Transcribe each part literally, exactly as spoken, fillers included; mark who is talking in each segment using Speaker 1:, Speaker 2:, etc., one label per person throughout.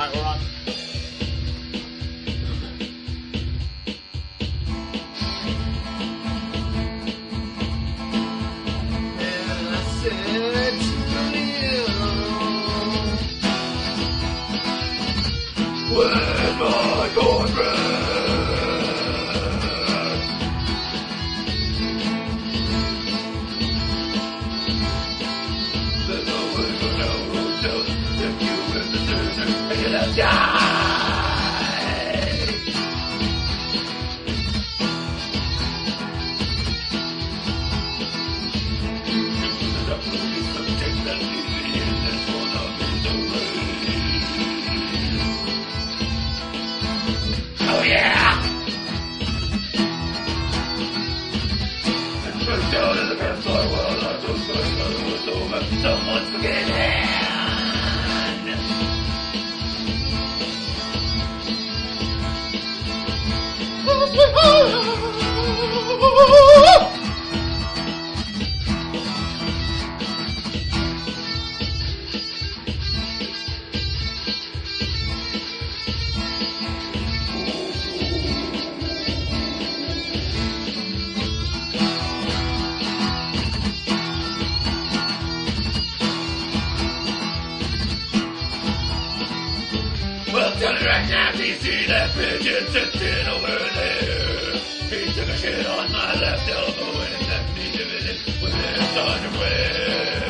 Speaker 1: Alright, we're on. And I said to you, where's my boyfriend? There's no way to know if you were the loser, you're gonna die. Oh yeah! It's down in the campsite while I took my son was over. Someone's forgetting. Well, tell me right now, do you see that pigeon sitting over there? He took a shit on my left elbow and left me divided with his underwear.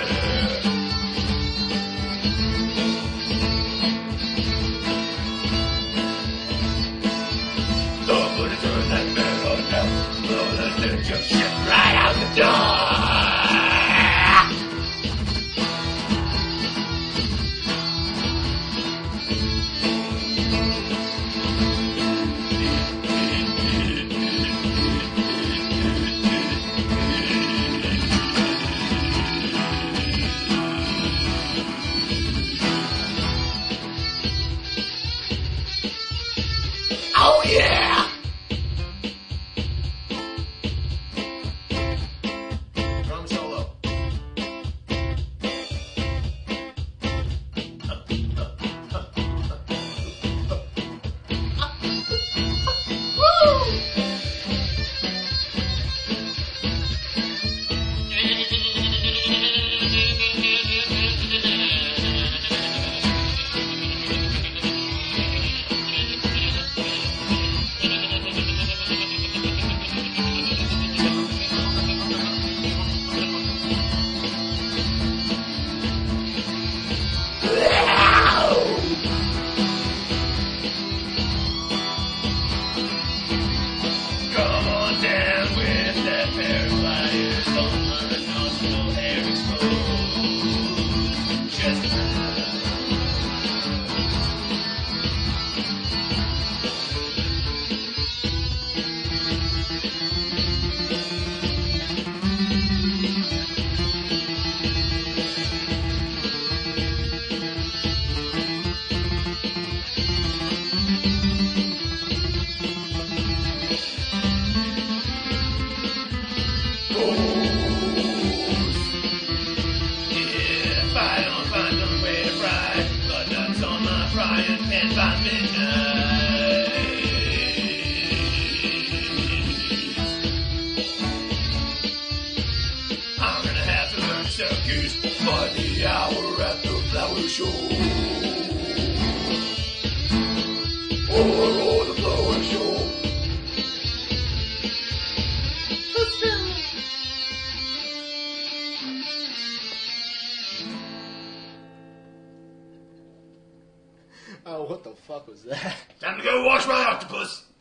Speaker 1: Somebody turn that man on now, blow the stench of shit right out the door. Oh yeah! Drum solo. Come on down with that pair of pliers on my nostril hair exposed. Just frying pan by midnight. I'm gonna have to learn Syracuse by the hour at the flower show. Or, or the flower show.
Speaker 2: Oh, what the fuck was that?
Speaker 1: Time to go wash my octopus.